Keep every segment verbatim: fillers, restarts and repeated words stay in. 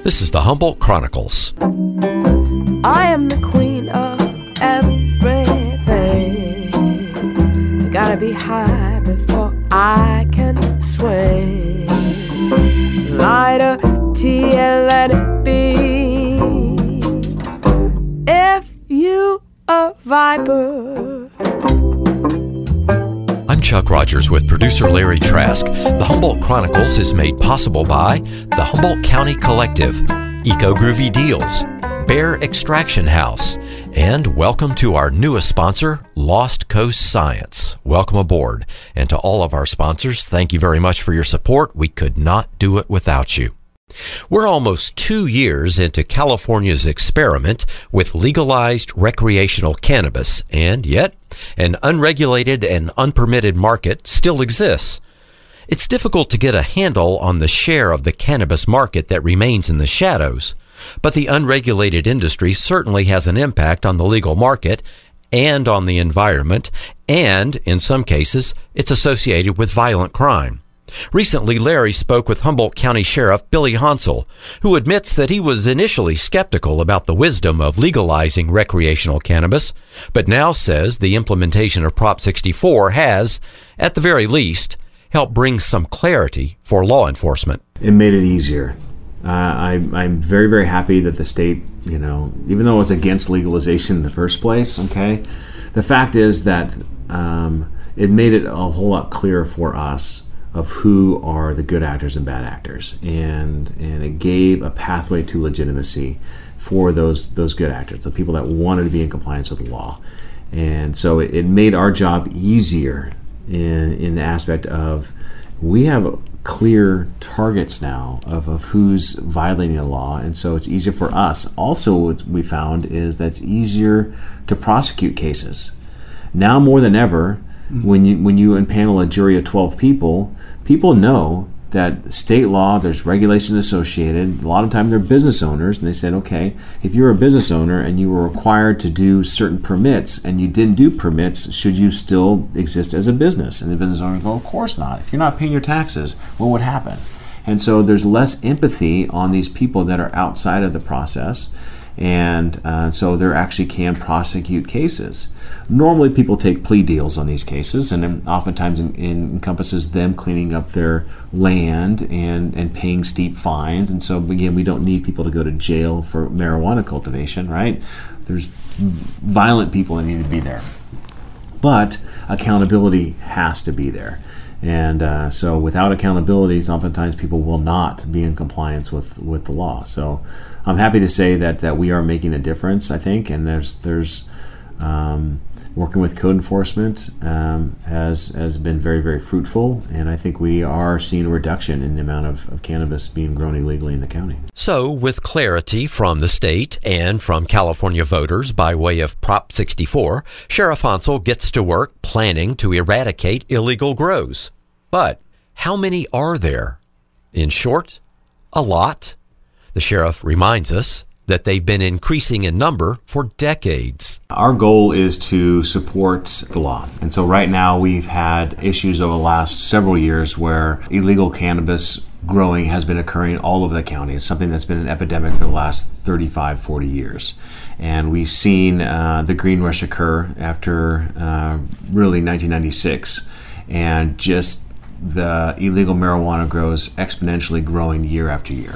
This is the Humboldt Chronicles. I am the queen of everything. I gotta be high before I can swing. Light a tea and let it be. If you a viper. I'm Chuck Rogers with producer Larry Trask. The Humboldt Chronicles is made possible by the Humboldt County Collective, Eco Groovy Deals, Bear Extraction House, and welcome to our newest sponsor, Lost Coast Science. Welcome aboard. And to all of our sponsors, thank you very much for your support. We could not do it without you. We're almost two years into California's experiment with legalized recreational cannabis, and yet an unregulated and unpermitted market still exists. It's difficult to get a handle on the share of the cannabis market that remains in the shadows, but the unregulated industry certainly has an impact on the legal market and on the environment, and in some cases, it's associated with violent crime. Recently, Larry spoke with Humboldt County Sheriff Billy Hansel, who admits that he was initially skeptical about the wisdom of legalizing recreational cannabis, but now says the implementation of Prop sixty-four has, at the very least, helped bring some clarity for law enforcement. It made it easier. Uh, I, I'm very, very happy that the state, you know, even though it was against legalization in the first place, okay, the fact is that um, it made it a whole lot clearer for us of who are the good actors and bad actors, and and it gave a pathway to legitimacy for those those good actors, the people that wanted to be in compliance with the law. And so it, it made our job easier in in the aspect of we have clear targets now of, of who's violating the law, and so it's easier for us. Also, what we found is that it's easier to prosecute cases. Now more than ever, When you when you impanel a jury of twelve people, people know that state law, there's regulation associated. A lot of time they're business owners, and they said, okay, if you're a business owner and you were required to do certain permits and you didn't do permits, should you still exist as a business? And the business owners go, of course not. If you're not paying your taxes, what would happen? And so there's less empathy on these people that are outside of the process. And uh, so they actually can prosecute cases. Normally people take plea deals on these cases, and then oftentimes it encompasses them cleaning up their land and, and paying steep fines. And so again, we don't need people to go to jail for marijuana cultivation, right? There's violent people that need to be there. But accountability has to be there. And uh, so without accountability, oftentimes people will not be in compliance with, with the law. So I'm happy to say that, that we are making a difference, I think, and there's there's um, working with code enforcement um, has has been very, very fruitful, and I think we are seeing a reduction in the amount of, of cannabis being grown illegally in the county. So, with clarity from the state and from California voters by way of Prop sixty-four, Sheriff Hansel gets to work planning to eradicate illegal grows. But how many are there? In short, a lot. The sheriff reminds us that they've been increasing in number for decades. Our goal is to support the law. And so right now we've had issues over the last several years where illegal cannabis growing has been occurring all over the county. It's something that's been an epidemic for the last thirty-five, forty years. And we've seen uh, the green rush occur after uh, really nineteen ninety-six, and just the illegal marijuana grows exponentially growing year after year.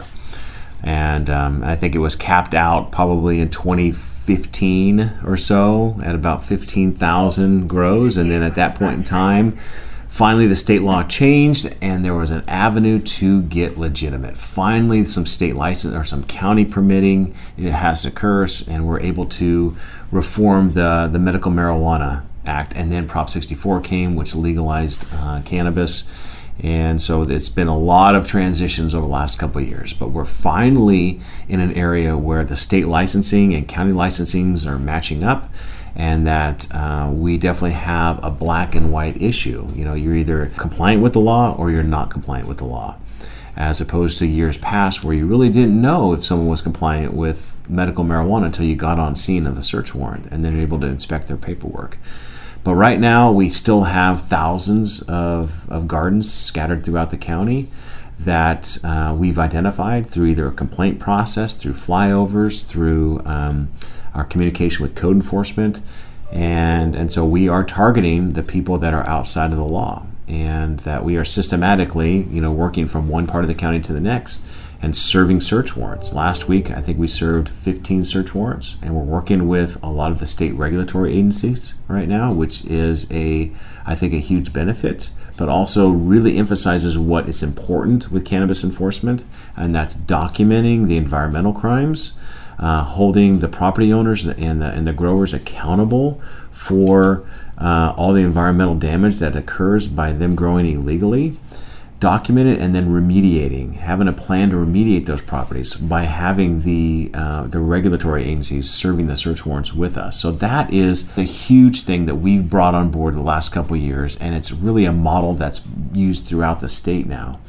And um, I think it was capped out probably in twenty fifteen or so at about fifteen thousand grows. And then at that point in time, finally the state law changed and there was an avenue to get legitimate. Finally, some state license or some county permitting it has to occur, and we're able to reform the, the Medical Marijuana Act. And then Prop sixty-four came, which legalized uh, cannabis. And so it's been a lot of transitions over the last couple of years, but we're finally in an area where the state licensing and county licensings are matching up, and that uh, we definitely have a black and white issue. You know, you're either compliant with the law or you're not compliant with the law, as opposed to years past where you really didn't know if someone was compliant with medical marijuana until you got on scene of the search warrant and then you're able to inspect their paperwork. But right now, we still have thousands of, of gardens scattered throughout the county that uh, we've identified through either a complaint process, through flyovers, through um, our communication with code enforcement. And, and so we are targeting the people that are outside of the law, and that we are systematically, you know, working from one part of the county to the next and serving search warrants. Last week, I think we served fifteen search warrants, and we're working with a lot of the state regulatory agencies right now, which is a, I think, a huge benefit, but also really emphasizes what is important with cannabis enforcement, and that's documenting the environmental crimes, uh, holding the property owners and the, and the growers accountable for uh, all the environmental damage that occurs by them growing illegally, document it, and then remediating, having a plan to remediate those properties by having the uh, the regulatory agencies serving the search warrants with us. So that is a huge thing that we've brought on board the last couple of years, and it's really a model that's used throughout the state now,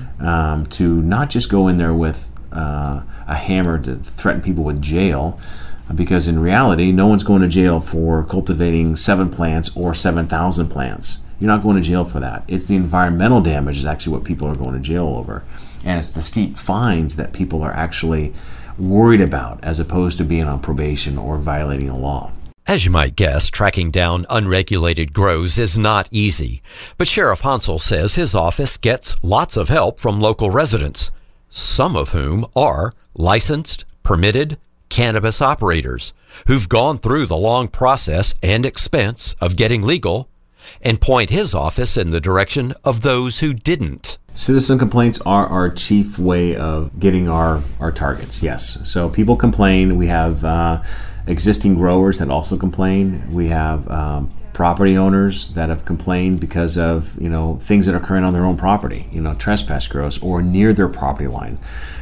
um, to not just go in there with uh, a hammer to threaten people with jail, because in reality, no one's going to jail for cultivating seven plants or seven thousand plants. You're not going to jail for that. It's the environmental damage is actually what people are going to jail over. And it's the steep fines that people are actually worried about, as opposed to being on probation or violating a law. As you might guess, tracking down unregulated grows is not easy. But Sheriff Hansel says his office gets lots of help from local residents, some of whom are licensed, permitted cannabis operators who've gone through the long process and expense of getting legal, and point his office in the direction of those who didn't. Citizen complaints are our chief way of getting our, our targets, yes. So people complain. We have uh, existing growers that also complain. We have um, property owners that have complained because of, you know, things that are occurring on their own property, you know, trespass grows or near their property line.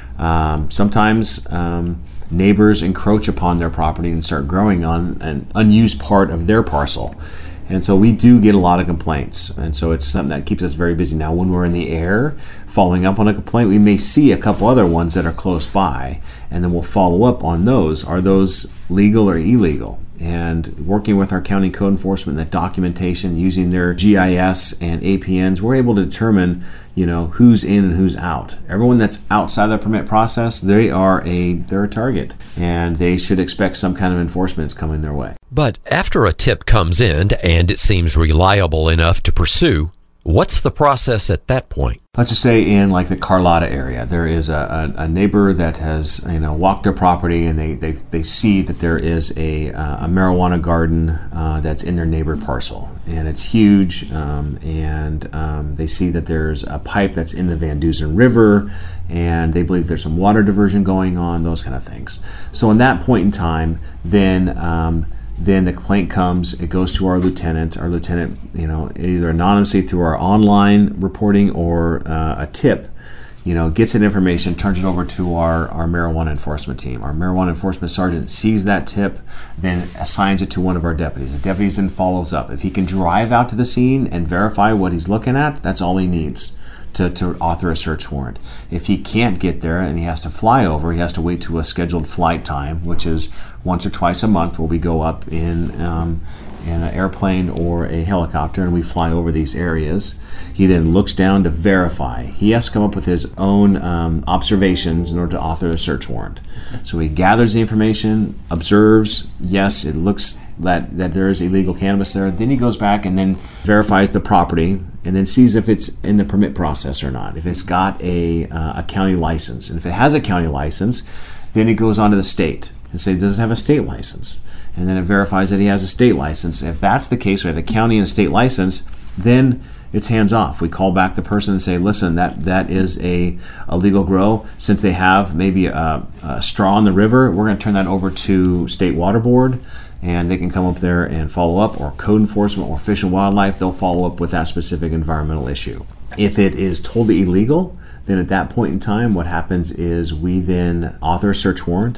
Um, sometimes um, neighbors encroach upon their property and start growing on an unused part of their parcel. And so we do get a lot of complaints. And so it's something that keeps us very busy. Now, when we're in the air following up on a complaint, we may see a couple other ones that are close by, and then we'll follow up on those. Are those legal or illegal? And working with our county code enforcement, that documentation, using their G I S and A P Ns, we're able to determine, you know, who's in and who's out. Everyone that's outside the permit process, they are a they're a target, and they should expect some kind of enforcement is coming their way. But after a tip comes in and it seems reliable enough to pursue, what's the process at that point? Let's just say in like the Carlotta area, there is a, a, a neighbor that has, you know, walked their property, and they they, they see that there is a, uh, a marijuana garden uh, that's in their neighbor parcel, and it's huge, um, and um, they see that there's a pipe that's in the Van Dusen River, and they believe there's some water diversion going on, those kind of things. So in that point in time, then um, Then the complaint comes, it goes to our lieutenant. Our lieutenant, you know, either anonymously through our online reporting or uh, a tip, you know, gets that information, turns it over to our, our marijuana enforcement team. Our marijuana enforcement sergeant sees that tip, then assigns it to one of our deputies. The deputies then follows up. If he can drive out to the scene and verify what he's looking at, that's all he needs to, to author a search warrant. If he can't get there and he has to fly over, he has to wait to a scheduled flight time, which is once or twice a month where we go up in um, in an airplane or a helicopter and we fly over these areas. He then looks down to verify. He has to come up with his own um, observations in order to author a search warrant. So he gathers the information, observes, yes, it looks that, that there is illegal cannabis there. Then he goes back and then verifies the property and then sees if it's in the permit process or not, if it's got a, uh, a county license. And if it has a county license, then it goes on to the state and say, does it have a state license? And then it verifies that he has a state license. If that's the case, we have a county and a state license, then it's hands off. We call back the person and say, listen, that, that is a, a legal grow. Since they have maybe a, a straw in the river, we're going to turn that over to State Water Board, and they can come up there and follow up, or code enforcement or Fish and Wildlife, they'll follow up with that specific environmental issue. If it is totally illegal, then at that point in time, what happens is we then author a search warrant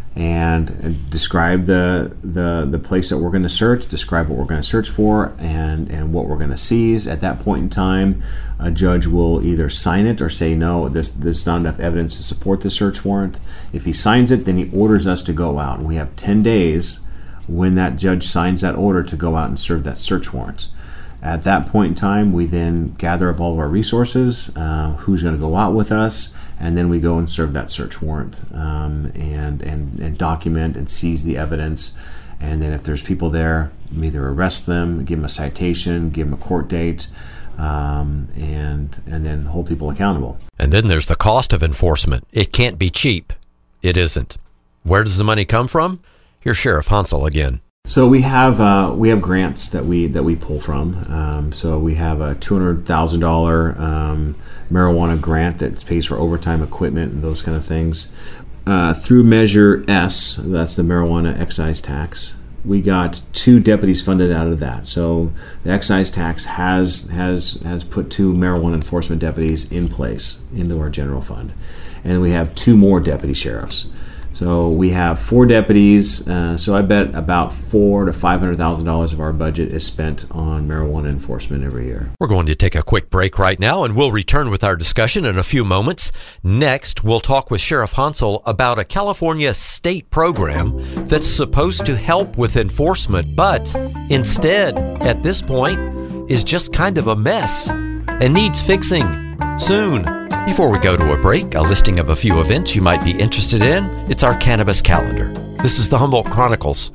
and describe the, the the place that we're going to search, describe what we're going to search for, and, and what we're going to seize. At that point in time, a judge will either sign it or say, no, this there's not enough evidence to support the search warrant. If he signs it, then he orders us to go out. And we have ten days when that judge signs that order to go out and serve that search warrant. At that point in time, we then gather up all of our resources, uh, who's going to go out with us, and then we go and serve that search warrant um, and, and, and document and seize the evidence. And then if there's people there, either arrest them, give them a citation, give them a court date, um, and and then hold people accountable. And then there's the cost of enforcement. It can't be cheap. It isn't. Where does the money come from? Here's Sheriff Hansel again. So we have uh, we have grants that we that we pull from. Um, so we have a two hundred thousand dollars um, marijuana grant that pays for overtime equipment and those kind of things. Uh, through Measure S, that's the marijuana excise tax, we got two deputies funded out of that. So the excise tax has has has put two marijuana enforcement deputies in place into our general fund, and we have two more deputy sheriffs. So we have four deputies. Uh, so I bet about four to five hundred thousand dollars of our budget is spent on marijuana enforcement every year. We're going to take a quick break right now, and we'll return with our discussion in a few moments. Next, we'll talk with Sheriff Hansel about a California state program that's supposed to help with enforcement, but instead, at this point, is just kind of a mess and needs fixing soon. Before we go to a break, a listing of a few events you might be interested in. It's our cannabis calendar. This is the Humboldt Chronicles.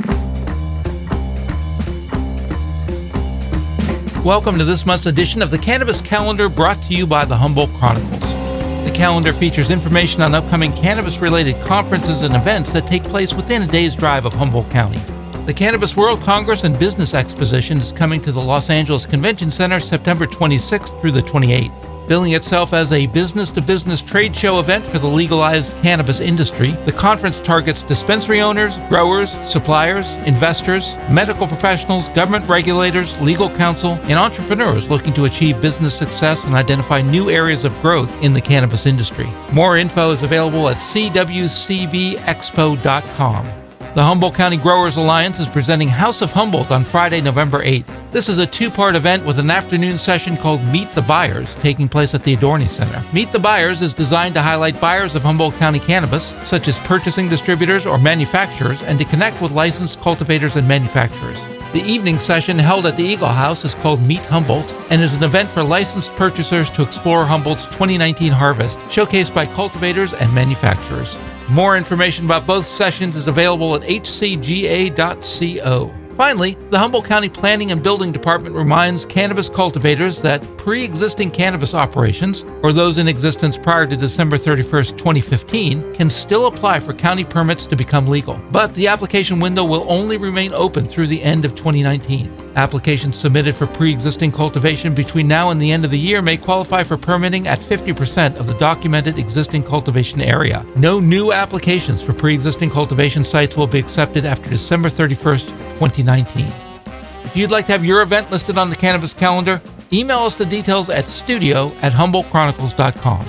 Welcome to this month's edition of the Cannabis Calendar, brought to you by the Humboldt Chronicles. The calendar features information on upcoming cannabis-related conferences and events that take place within a day's drive of Humboldt County. The Cannabis World Congress and Business Exposition is coming to the Los Angeles Convention Center September twenty-sixth through the twenty-eighth. Billing itself as a business-to-business trade show event for the legalized cannabis industry, the conference targets dispensary owners, growers, suppliers, investors, medical professionals, government regulators, legal counsel, and entrepreneurs looking to achieve business success and identify new areas of growth in the cannabis industry. More info is available at c w c b expo dot com. The Humboldt County Growers Alliance is presenting House of Humboldt on Friday, November eighth. This is a two-part event with an afternoon session called Meet the Buyers, taking place at the Adorni Center. Meet the Buyers is designed to highlight buyers of Humboldt County cannabis, such as purchasing distributors or manufacturers, and to connect with licensed cultivators and manufacturers. The evening session held at the Eagle House is called Meet Humboldt and is an event for licensed purchasers to explore Humboldt's twenty nineteen harvest, showcased by cultivators and manufacturers. More information about both sessions is available at h c g a dot co. Finally, the Humboldt County Planning and Building Department reminds cannabis cultivators that pre-existing cannabis operations, or those in existence prior to December thirty-first, twenty fifteen, can still apply for county permits to become legal. But the application window will only remain open through the end of twenty nineteen. Applications submitted for pre-existing cultivation between now and the end of the year may qualify for permitting at fifty percent of the documented existing cultivation area. No new applications for pre-existing cultivation sites will be accepted after December thirty-first, twenty nineteen. If you'd like to have your event listed on the cannabis calendar, email us the details at studio at humboldt chronicles dot com.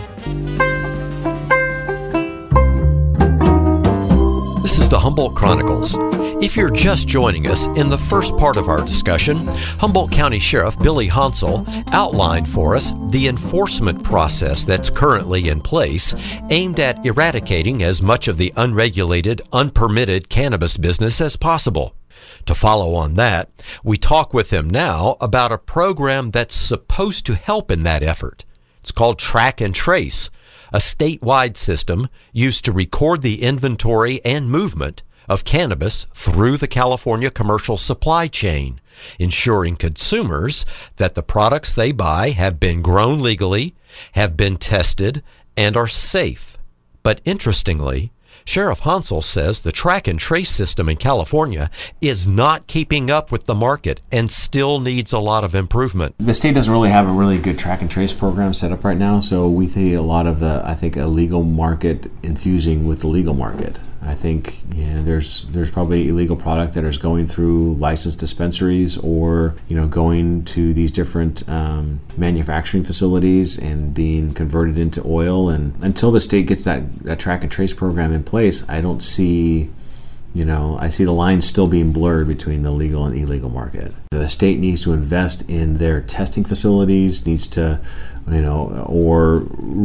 This is the Humboldt Chronicles. If you're just joining us, in the first part of our discussion, Humboldt County Sheriff Billy Hansel outlined for us the enforcement process that's currently in place, aimed at eradicating as much of the unregulated, unpermitted cannabis business as possible. To follow on that, we talk with him now about a program that's supposed to help in that effort. It's called Track and Trace, a statewide system used to record the inventory and movement of cannabis through the California commercial supply chain, ensuring consumers that the products they buy have been grown legally, have been tested, and are safe. But interestingly, Sheriff Hansel says the track and trace system in California is not keeping up with the market and still needs a lot of improvement. The state doesn't really have a really good track and trace program set up right now, so we see a lot of the, I think, illegal market infusing with the legal market. I think yeah, there's there's probably illegal product that is going through licensed dispensaries or you know going to these different um, manufacturing facilities and being converted into oil. And until the state gets that, that track and trace program in place, I don't see, you know, I see the line still being blurred between the legal and illegal market. The state needs to invest in their testing facilities, needs to, you know, or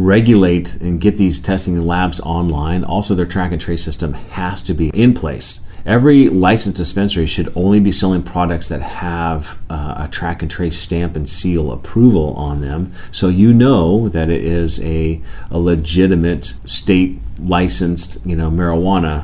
regulate and get these testing labs online. Also, their track and trace system has to be in place every licensed dispensary should only be selling products that have uh, a track and trace stamp and seal approval on them, so you know that it is a, a legitimate state licensed, you know, marijuana,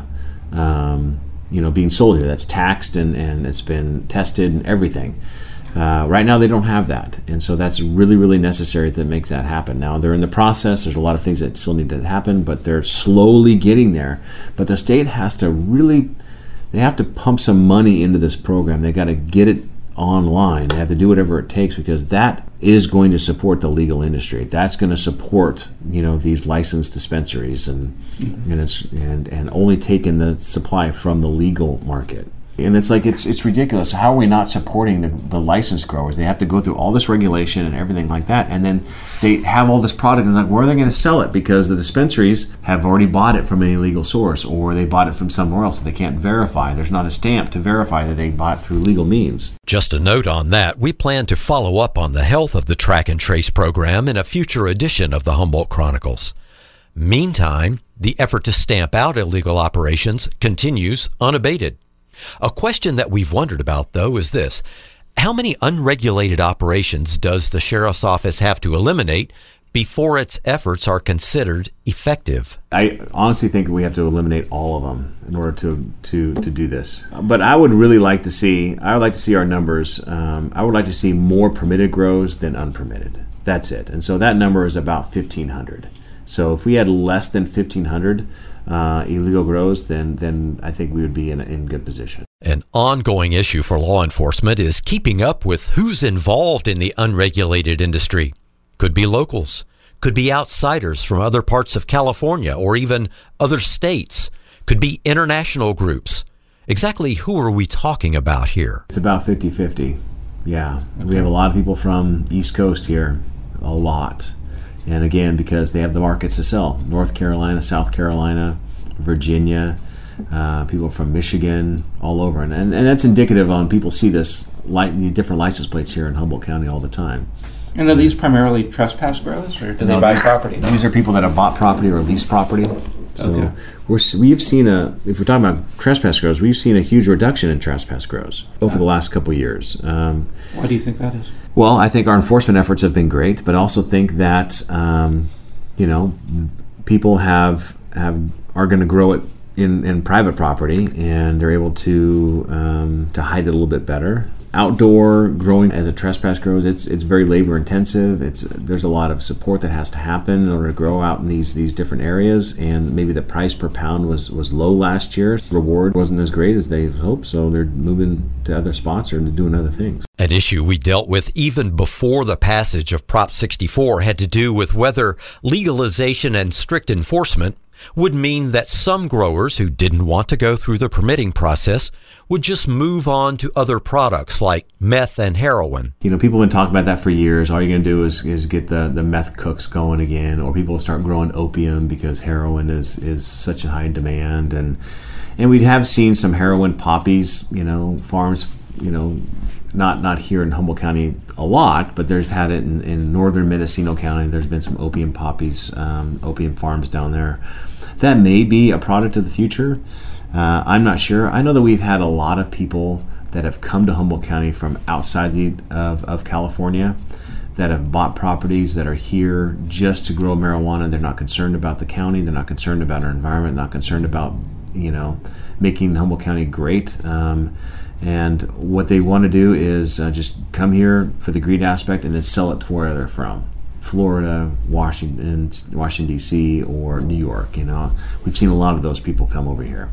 um, you know, being sold here. That's taxed and, and it's been tested and everything. Uh, right now they don't have that, and so that's really, really necessary to make that happen. Now they're in the process. There's a lot of things that still need to happen, but they're slowly getting there. But the state has to really, they have to pump some money into this program. They got to get it online. They have to do whatever it takes, because that is going to support the legal industry. That's going to support, you know, these licensed dispensaries, and mm-hmm. and it's and and only taking the supply from the legal market. And it's like, it's it's ridiculous. How are we not supporting the, the licensed growers? They have to go through all this regulation and everything like that, and then they have all this product, and like, where are they going to sell it? Because the dispensaries have already bought it from an illegal source, or they bought it from somewhere else, so they can't verify. There's not a stamp to verify that they bought it through legal means. Just a note on that, we plan to follow up on the health of the Track and Trace program in a future edition of the Humboldt Chronicles. Meantime, the effort to stamp out illegal operations continues unabated. A question that we've wondered about, though, is this. How many unregulated operations does the Sheriff's Office have to eliminate before its efforts are considered effective? I honestly think we have to eliminate all of them in order to, to, to do this. But I would really like to see, I would like to see our numbers, um, I would like to see more permitted grows than unpermitted. That's it. And so that number is about fifteen hundred. So if we had less than fifteen hundred uh, illegal grows, then then I think we would be in in good position. An ongoing issue for law enforcement is keeping up with who's involved in the unregulated industry. Could be locals, could be outsiders from other parts of California or even other states, could be international groups. Exactly who are we talking about here? It's about fifty-fifty. Yeah, okay. We have a lot of people from East Coast here, a lot. And again, because they have the markets to sell. North Carolina, South Carolina, Virginia, uh, people from Michigan, all over. And, and and that's indicative on people see this, like these different license plates here in Humboldt County all the time. And are these primarily trespass grows, or do they no, buy property? These are people that have bought property or leased property. So okay. we're, we've seen a, if we're talking about trespass grows, we've seen a huge reduction in trespass grows over yeah. the last couple of years. Um, Why do you think that is? Well, I think our enforcement efforts have been great, but also think that um, you know, people have have are going to grow it in, in private property, and they're able to um, to hide it a little bit better. Outdoor growing as a trespass grows, it's it's very labor intensive. It's there's a lot of support that has to happen in order to grow out in these these different areas, and maybe the price per pound was was low last year. Reward wasn't as great as they hoped, so they're moving to other spots or doing other things. An issue we dealt with even before the passage of Prop sixty-four had to do with whether legalization and strict enforcement would mean that some growers who didn't want to go through the permitting process would just move on to other products like meth and heroin. You know, people have been talking about that for years. All you're going to do is, is get the, the meth cooks going again, or people will start growing opium because heroin is, is such a high demand. And and we have seen some heroin poppies, you know, farms, you know, not not here in Humboldt County a lot, but there's had it in, in northern Mendocino County. There's been some opium poppies, um, opium farms down there. That may be a product of the future. Uh, I'm not sure. I know that we've had a lot of people that have come to Humboldt County from outside the, of, of California that have bought properties that are here just to grow marijuana. They're not concerned about the county. They're not concerned about our environment. Not concerned about, you know, making Humboldt County great. Um, and what they want to do is uh, just come here for the greed aspect and then sell it to where they're from. Florida, Washington, Washington D C, or New York. You know, we've seen a lot of those people come over here,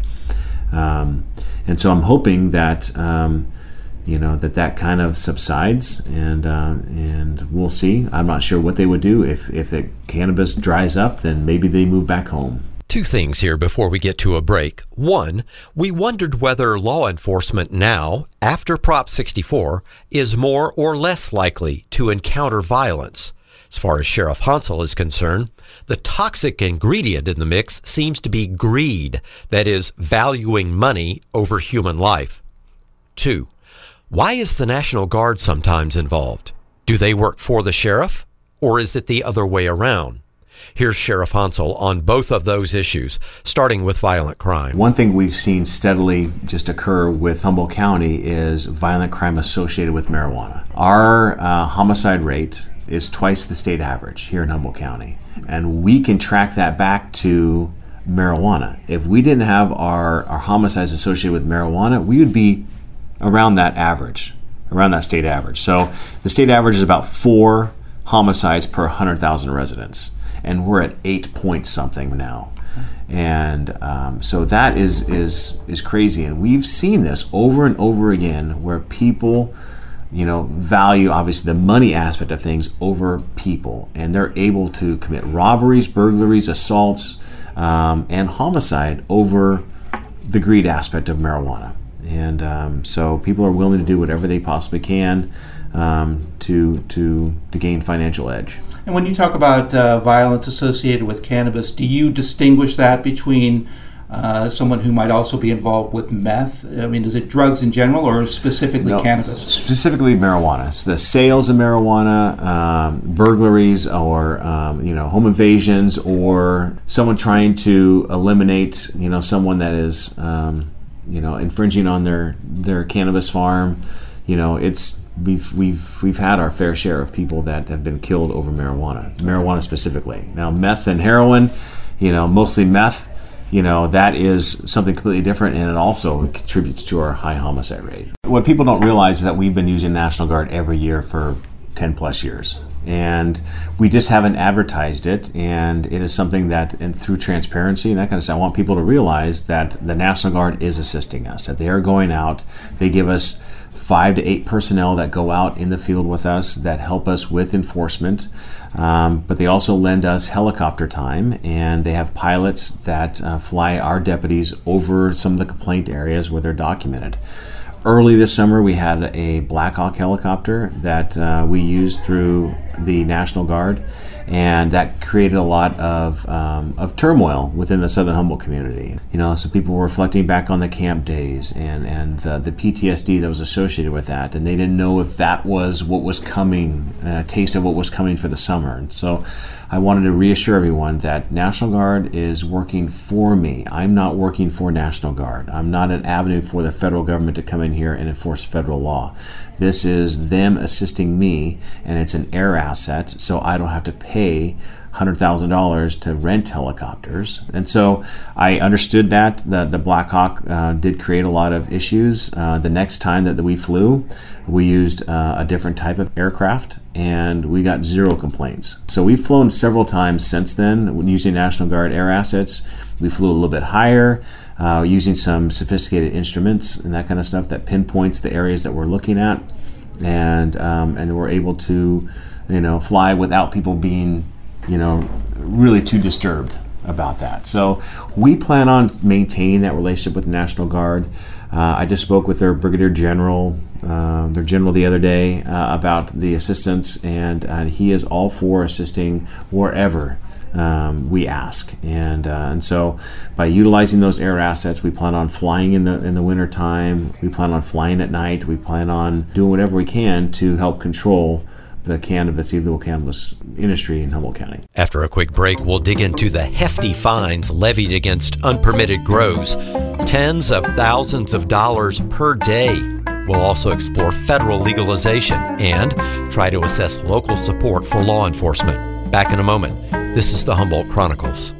um, and so I'm hoping that um, you know that that kind of subsides, and uh, and we'll see. I'm not sure what they would do if if the cannabis dries up. Then maybe they move back home. Two things here before we get to a break. One, we wondered whether law enforcement now, after Prop sixty-four, is more or less likely to encounter violence. As far as Sheriff Hansel is concerned, the toxic ingredient in the mix seems to be greed, that is, valuing money over human life. Two, why is the National Guard sometimes involved? Do they work for the sheriff, or is it the other way around? Here's Sheriff Hansel on both of those issues, starting with violent crime. One thing we've seen steadily just occur with Humboldt County is violent crime associated with marijuana. Our uh, homicide rate is twice the state average here in Humboldt County, and we can track that back to marijuana. If we didn't have our, our homicides associated with marijuana, we would be around that average, around that state average. So the state average is about four homicides per one hundred thousand residents, and we're at eight point something now. And um, so that is is is crazy, and we've seen this over and over again where people, you know, value obviously the money aspect of things over people, and they're able to commit robberies, burglaries, assaults, um, and homicide over the greed aspect of marijuana. And um, so people are willing to do whatever they possibly can um, to to to gain financial edge. And when you talk about uh, violence associated with cannabis, do you distinguish that between uh, someone who might also be involved with meth? I mean, is it drugs in general or specifically no, cannabis? Specifically marijuana. So the sales of marijuana, um, burglaries, or um, you know, home invasions, or someone trying to eliminate, you know, someone that is um, you know, infringing on their their cannabis farm. You know, it's we've we've we've had our fair share of people that have been killed over marijuana, marijuana specifically. Now, meth and heroin, you know, mostly meth, you know, that is something completely different, and it also contributes to our high homicide rate. What people don't realize is that we've been using National Guard every year for ten plus years. And we just haven't advertised it, and it is something that, and through transparency and that kind of stuff, I want people to realize that the National Guard is assisting us, that they are going out. They give us five to eight personnel that go out in the field with us that help us with enforcement, um, but they also lend us helicopter time, and they have pilots that uh, fly our deputies over some of the complaint areas where they're documented. Early this summer, we had a Black Hawk helicopter that uh, we used through the National Guard, and that created a lot of um, of turmoil within the Southern Humboldt community. You know, so people were reflecting back on the camp days and and the, the P T S D that was associated with that, and they didn't know if that was what was coming, a taste of what was coming for the summer. And so I wanted to reassure everyone that National Guard is working for me. I'm not working for National Guard. I'm not an avenue for the federal government to come in here and enforce federal law. This is them assisting me, and it's an air asset, so I don't have to pay one hundred thousand dollars to rent helicopters. And so I understood that the, the Black Hawk uh, did create a lot of issues. Uh, the next time that we flew, we used uh, a different type of aircraft, and we got zero complaints. So we've flown several times since then using National Guard air assets. We flew a little bit higher, uh, using some sophisticated instruments and that kind of stuff that pinpoints the areas that we're looking at, and um, and we're able to, you know, fly without people being, you know, really too disturbed about that. So we plan on maintaining that relationship with the National Guard. Uh, I just spoke with their Brigadier General, uh, their General the other day uh, about the assistance, and uh, he is all for assisting wherever um, we ask. And uh, and so by utilizing those air assets, we plan on flying in the in the winter time. We plan on flying at night. We plan on doing whatever we can to help control the cannabis, illegal cannabis industry in Humboldt County. After a quick break, we'll dig into the hefty fines levied against unpermitted grows, tens of thousands of dollars per day. We'll also explore federal legalization and try to assess local support for law enforcement. Back in a moment. This is the Humboldt Chronicles.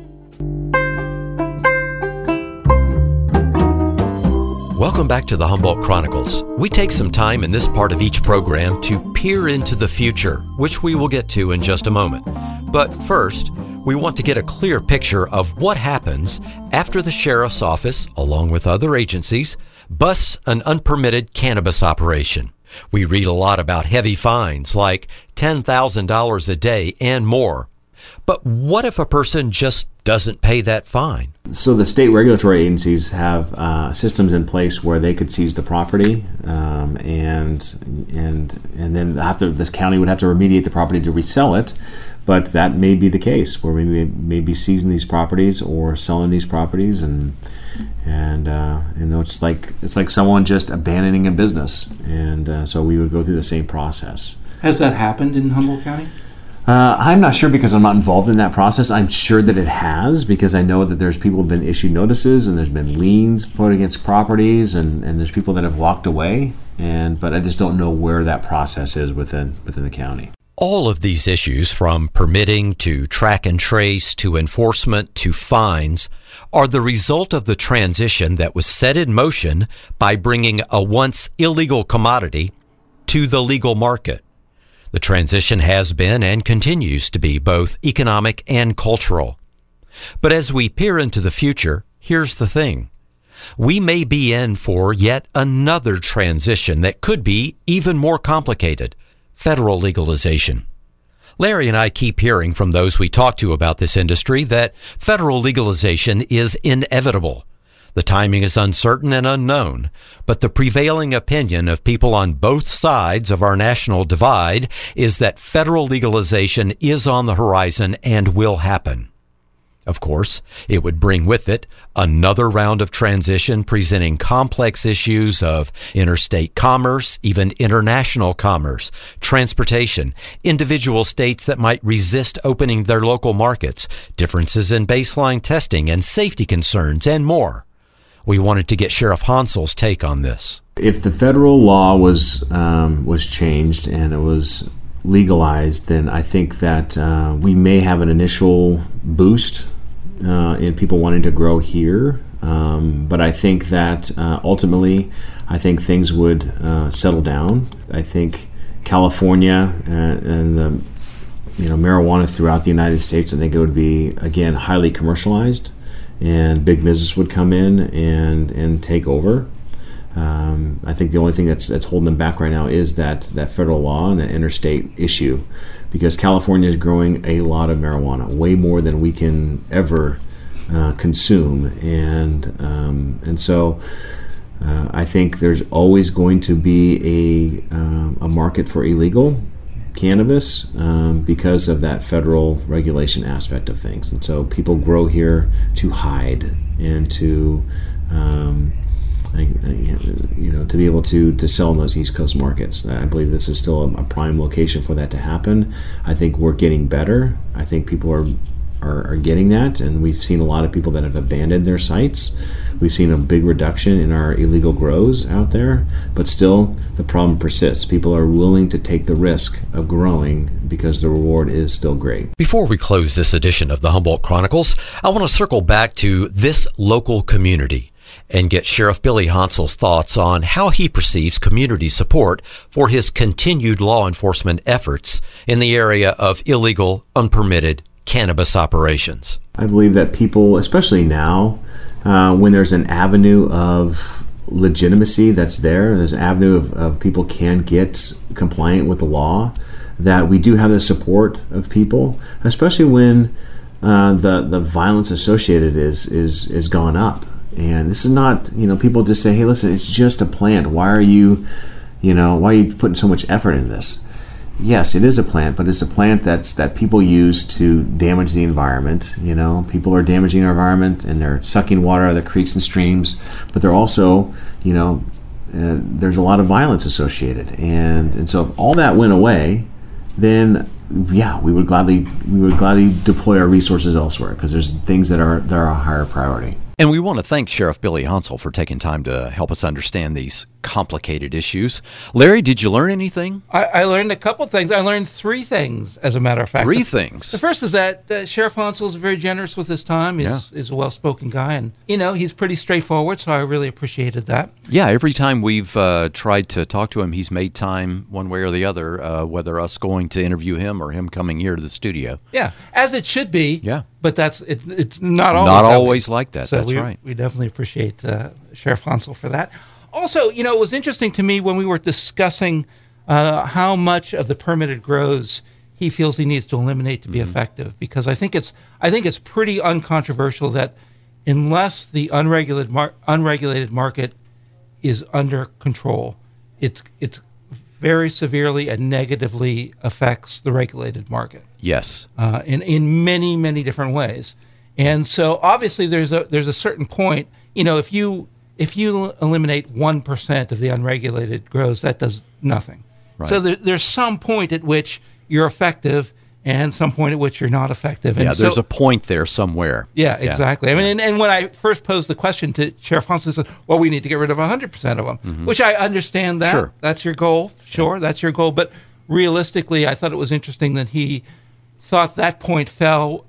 Welcome back to the Humboldt Chronicles. We take some time in this part of each program to peer into the future, which we will get to in just a moment. But first, we want to get a clear picture of what happens after the sheriff's office, along with other agencies, busts an unpermitted cannabis operation. We read a lot about heavy fines, like ten thousand dollars a day and more. But what if a person just doesn't pay that fine? So the state regulatory agencies have uh, systems in place where they could seize the property, um, and and and then after this county would have to remediate the property to resell it. But that may be the case where we may, may be seizing these properties or selling these properties, and and uh, you know, it's like it's like someone just abandoning a business, and uh, so we would go through the same process. Has that happened in Humboldt County? Uh, I'm not sure because I'm not involved in that process. I'm sure that it has because I know that there's people who have been issued notices and there's been liens put against properties and, and there's people that have walked away. And but I just don't know where that process is within within the county. All of these issues, from permitting to track and trace to enforcement to fines, are the result of the transition that was set in motion by bringing a once illegal commodity to the legal market. The transition has been and continues to be both economic and cultural. But as we peer into the future, here's the thing. We may be in for yet another transition that could be even more complicated: federal legalization. Larry and I keep hearing from those we talk to about this industry that federal legalization is inevitable. The timing is uncertain and unknown, but the prevailing opinion of people on both sides of our national divide is that federal legalization is on the horizon and will happen. Of course, it would bring with it another round of transition presenting complex issues of interstate commerce, even international commerce, transportation, individual states that might resist opening their local markets, differences in baseline testing and safety concerns, and more. We wanted to get Sheriff Hansel's take on this. If the federal law was um, was changed and it was legalized, then I think that uh, we may have an initial boost uh, in people wanting to grow here. Um, but I think that uh, ultimately, I think things would uh, settle down. I think California and, and the you know marijuana throughout the United States, I think it would be, again, highly commercialized. And big business would come in and, and take over. Um, I think the only thing that's that's holding them back right now is that, that federal law and that interstate issue, because California is growing a lot of marijuana, way more than we can ever uh, consume, and um, and so uh, I think there's always going to be a um, a market for illegal cannabis um, because of that federal regulation aspect of things, and so people grow here to hide and to um, you know to be able to to sell in those East Coast markets. I believe this is still a, a prime location for that to happen. I think we're getting better. I think people are Are, are getting that, and we've seen a lot of people that have abandoned their sites. We've seen a big reduction in our illegal grows out there, but still the problem persists. People are willing to take the risk of growing because the reward is still great. Before we close this edition of the Humboldt Chronicles, I want to circle back to this local community and get Sheriff Billy Hansel's thoughts on how he perceives community support for his continued law enforcement efforts in the area of illegal, unpermitted cannabis operations. I believe that people, especially now, uh, when there's an avenue of legitimacy that's there, there's an avenue of, of people can get compliant with the law, that we do have the support of people, especially when uh, the the violence associated is is is gone up. And this is not, you know, people just say, hey, listen, it's just a plant. Why are you, you know, why are you putting so much effort into this? Yes, it is a plant, but it's a plant that's that people use to damage the environment. You know, people are damaging our environment and they're sucking water out of the creeks and streams, but they're also, you know, uh, there's a lot of violence associated. And and so if all that went away, then yeah, we would gladly we would gladly deploy our resources elsewhere because there's things that are that are a higher priority. And we want to thank Sheriff Billy Hansel for taking time to help us understand these complicated issues. Larry, did you learn anything? I, I learned a couple things. I learned three things, as a matter of fact. Three the, things? The first is that uh, Sheriff Hansel is very generous with his time. He's, yeah. he's a well-spoken guy, and, you know, he's pretty straightforward, so I really appreciated that. Yeah, every time we've uh, tried to talk to him, he's made time one way or the other, uh, whether us going to interview him or him coming here to the studio. Yeah, as it should be. Yeah. But that's it, it's not always Not that always way. like that, so that's we, right. We definitely appreciate uh, Sheriff Hansel for that. Also, you know, it was interesting to me when we were discussing uh, how much of the permitted grows he feels he needs to eliminate to be mm-hmm. effective, because I think it's I think it's pretty uncontroversial that unless the unregulated mar- unregulated market is under control, it's it's very severely and negatively affects the regulated market. Yes, uh, in in many many different ways, and so obviously there's a there's a certain point. You know, if you if you eliminate one percent of the unregulated grows, that does nothing. Right. So there, there's some point at which you're effective and some point at which you're not effective. And yeah, there's so, a point there somewhere. Yeah, exactly. Yeah. I mean, and, and when I first posed the question to Sheriff Hansel, he said, well, we need to get rid of one hundred percent of them, mm-hmm. which I understand that. Sure. That's your goal. Sure, that's your goal. But realistically, I thought it was interesting that he thought that point fell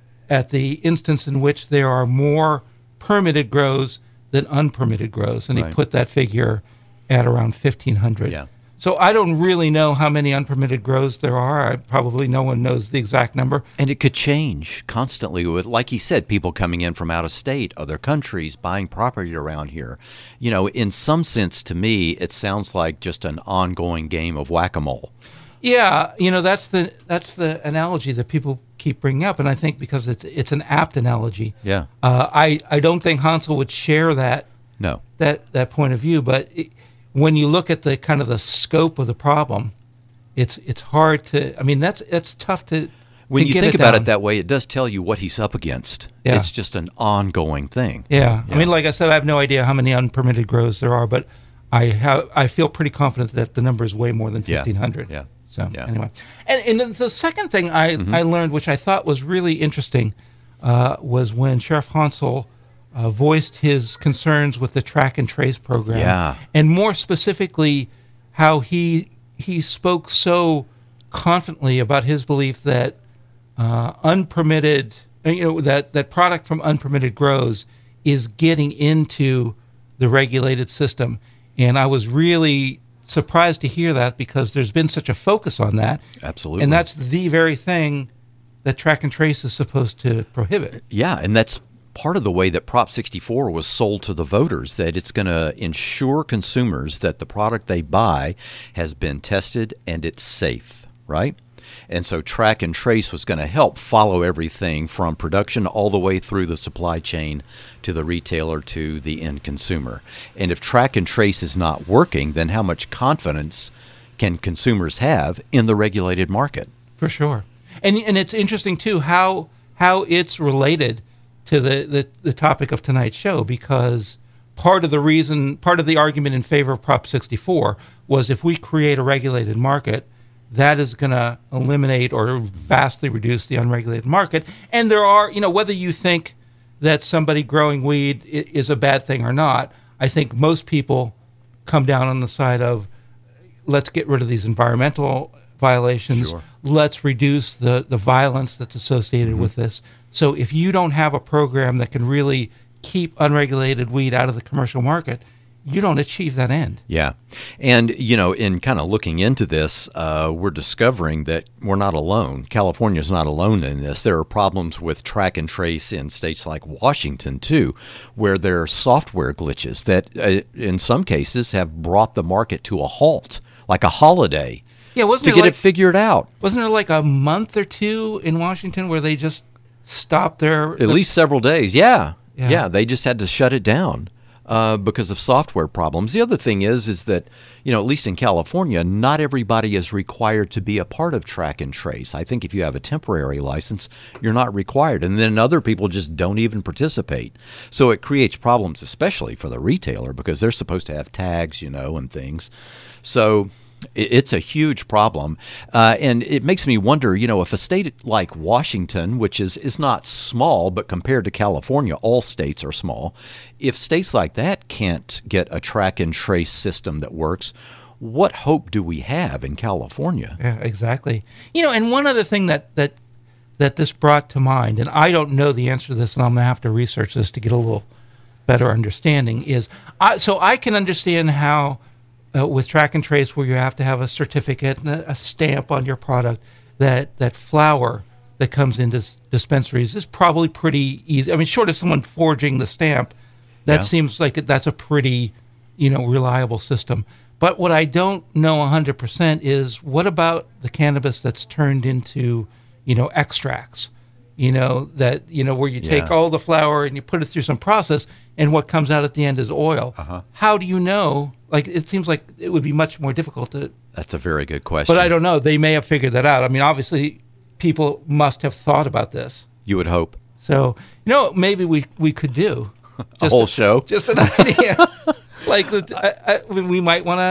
at the instance in which there are more permitted grows than unpermitted grows. And right. he put that figure at around fifteen hundred. Yeah. So I don't really know how many unpermitted grows there are. I, probably no one knows the exact number. And it could change constantly with, like you said, people coming in from out of state, other countries, buying property around here. You know, in some sense, to me, it sounds like just an ongoing game of whack-a-mole. Yeah, you know, that's the that's the analogy that people keep bringing up, and I think because it's it's an apt analogy. Yeah. Uh, I I don't think Hansel would share that. No. That that point of view, but it, when you look at the kind of the scope of the problem, it's it's hard to. I mean, that's that's tough to. When to you get think it about down. it that way, it does tell you what he's up against. Yeah. It's just an ongoing thing. Yeah. Yeah. I mean, like I said, I have no idea how many unpermitted grows there are, but I have I feel pretty confident that the number is way more than Yeah. fifteen hundred. Yeah. So Yeah. anyway, and and then the second thing I, Mm-hmm. I learned, which I thought was really interesting, uh, was when Sheriff Hansel uh, voiced his concerns with the track and trace program. Yeah. And more specifically, how he he spoke so confidently about his belief that uh, unpermitted, you know, that that product from unpermitted grows is getting into the regulated system. And I was really surprised to hear that because there's been such a focus on that. Absolutely. And that's the very thing that track and trace is supposed to prohibit. Yeah, and that's part of the way that Prop sixty-four was sold to the voters, that it's going to ensure consumers that the product they buy has been tested and it's safe, right? And so track and trace was going to help follow everything from production all the way through the supply chain to the retailer to the end consumer. And if track and trace is not working, then how much confidence can consumers have in the regulated market? For sure. And and it's interesting, too, how how it's related to the, the, the topic of tonight's show, because part of the reason, part of the argument in favor of Prop sixty-four was if we create a regulated market, that is going to eliminate or vastly reduce the unregulated market. And there are, you know, whether you think that somebody growing weed is a bad thing or not, I think most people come down on the side of let's get rid of these environmental violations. Sure. Let's reduce the, the violence that's associated mm-hmm. with this. So if you don't have a program that can really keep unregulated weed out of the commercial market, you don't achieve that end. Yeah. And, you know, in kind of looking into this, uh, we're discovering that we're not alone. California's not alone in this. There are problems with track and trace in states like Washington, too, where there are software glitches that, uh, in some cases, have brought the market to a halt, like a holiday, yeah, wasn't to it get like, it figured out. Wasn't there like a month or two in Washington where they just stopped their... At least several days, yeah. Yeah. Yeah, they just had to shut it down. Uh, because of software problems. The other thing is, is that, you know, at least in California, not everybody is required to be a part of track and trace. I think if you have a temporary license, you're not required. And then other people just don't even participate. So it creates problems, especially for the retailer, because they're supposed to have tags, you know, and things. So it's a huge problem. Uh, and it makes me wonder, you know, if a state like Washington, which is, is not small, but compared to California, all states are small. If states like that can't get a track and trace system that works, what hope do we have in California? Yeah, exactly. You know, and one other thing that, that, that this brought to mind, and I don't know the answer to this, and I'm going to have to research this to get a little better understanding, is I, so I can understand how Uh, with track and trace, where you have to have a certificate and a, a stamp on your product, that that flour that comes into s- dispensaries is probably pretty easy. I mean, short of someone forging the stamp, that Yeah. seems like that's a pretty, you know, reliable system. But what I don't know one hundred percent is what about the cannabis that's turned into, you know, extracts? You know, that, you know, where you take Yeah. all the flour and you put it through some process, and what comes out at the end is oil. Uh-huh. How do you know? Like, it seems like it would be much more difficult to, That's a very good question. but I don't know. They may have figured that out. I mean, obviously, people must have thought about this. You would hope. So, you know, maybe we, we could do A whole show? Just an idea. Like, the, I, I, we might want to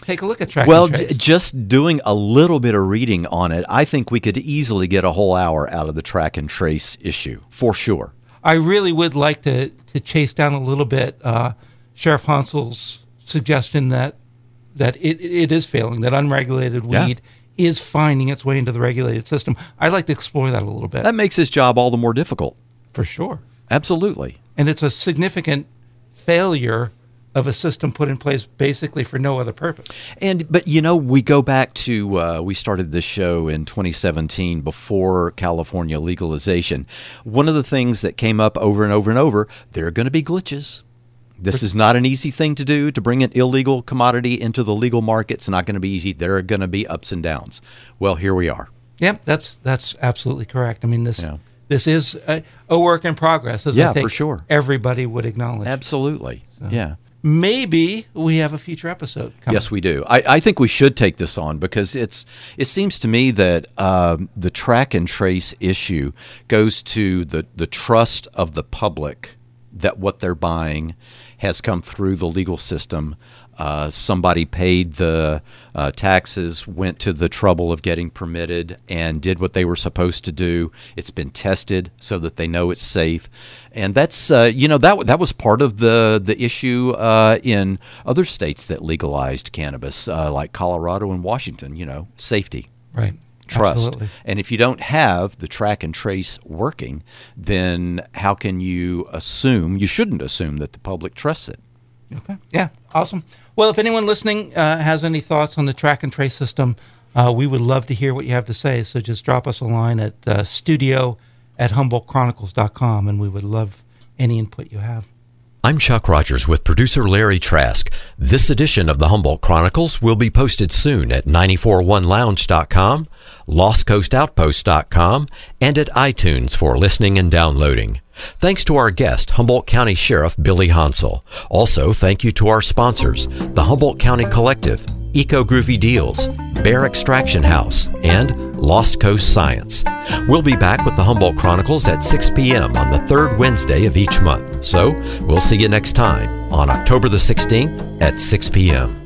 take a look at track Well, and trace. j- just doing a little bit of reading on it, I think we could easily get a whole hour out of the track and trace issue, for sure. I really would like to, to chase down a little bit uh, Sheriff Hansel's suggestion that that it, it is failing, that unregulated Yeah. weed is finding its way into the regulated system. I'd like to explore that a little bit. That makes his job all the more difficult. For sure. Absolutely. And it's a significant failure of a system put in place basically for no other purpose. And but you know, we go back to uh, we started this show in twenty seventeen before California legalization. One of the things that came up over and over and over, there are going to be glitches. This is not an easy thing to do, to bring an illegal commodity into the legal market. It's not going to be easy. There are going to be ups and downs. Well, here we are. Yep, that's that's absolutely correct. I mean, this Yeah. this is a, a work in progress, as Yeah, I think for sure. everybody would acknowledge. Absolutely. Yeah. Maybe we have a future episode coming. Yes, we do. I, I think we should take this on because it's. It seems to me that um, the track and trace issue goes to the, the trust of the public that what they're buying has come through the legal system. Uh, somebody paid the uh, taxes, went to the trouble of getting permitted, and did what they were supposed to do. It's been tested so that they know it's safe, and that's uh, you know that that was part of the the issue uh, in other states that legalized cannabis, uh, like Colorado and Washington. You know, safety. Right. Trust. Absolutely. And if you don't have the track and trace working, then how can you assume, you shouldn't assume that the public trusts it. Okay. Yeah. Awesome. Well, if anyone listening uh, has any thoughts on the track and trace system, uh, we would love to hear what you have to say. So just drop us a line at uh, studio at humboldt chronicles dot com, and we would love any input you have. I'm Chuck Rogers with producer Larry Trask. This edition of the Humboldt Chronicles will be posted soon at nine four one lounge dot com, lost coast outpost dot com, and at iTunes for listening and downloading. Thanks to our guest, Humboldt County Sheriff Billy Hansel. Also, thank you to our sponsors, the Humboldt County Collective, Eco Groovy Deals, Bear Extraction House, and Lost Coast Science. We'll be back with the Humboldt Chronicles at six p.m. on the third Wednesday of each month. So, we'll see you next time on October the sixteenth at six p.m.